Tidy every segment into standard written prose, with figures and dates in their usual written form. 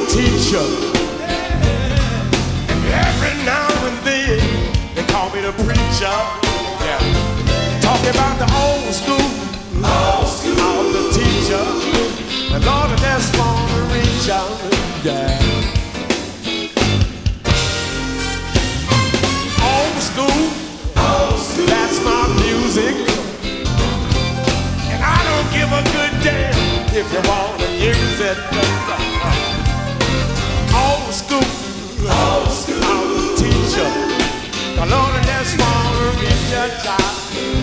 teacher. And every now and then they call me the preacher. Yeah. Talking about the old school. I'm the teacher. And Lord, I just wanna reach out. Yeah. Old school. That's my music. And I don't give a good damn if you wanna use it. Old school. I'm the teacher. The Lord, I just wanna reach out.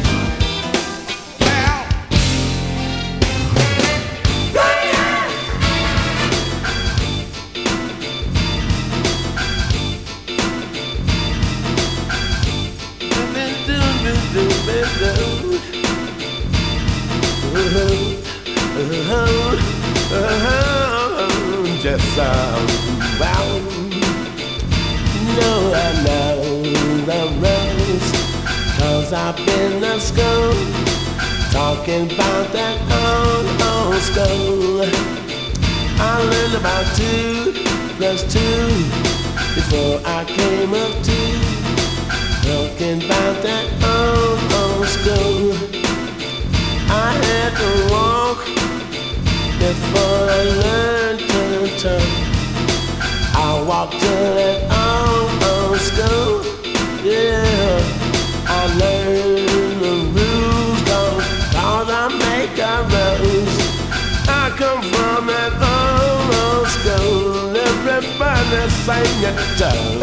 Just well, no, I know the rules, 'cause I've been to school, talking about that old school. I learned about 2 plus 2 before I came up to, talking about that old school. I had to walk before I learned to turn. I walked to that old school. Yeah, I learned the rules, 'cause I make the rules. I come from that old school. Everybody sing it too.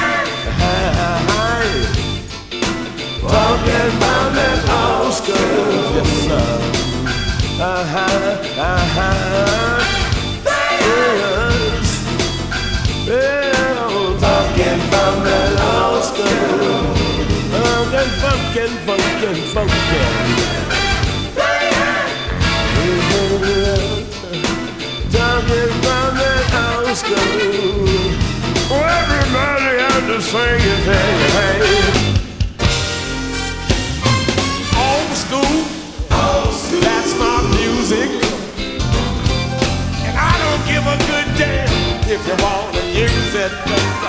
Talking about that old school. Yes, sir. Yes. Yeah, talking from that old school. Funkin'. Talking from that old school. Everybody had to sing it, hey. Old school. That's my music. And I don't give a good damn if you wanna use it.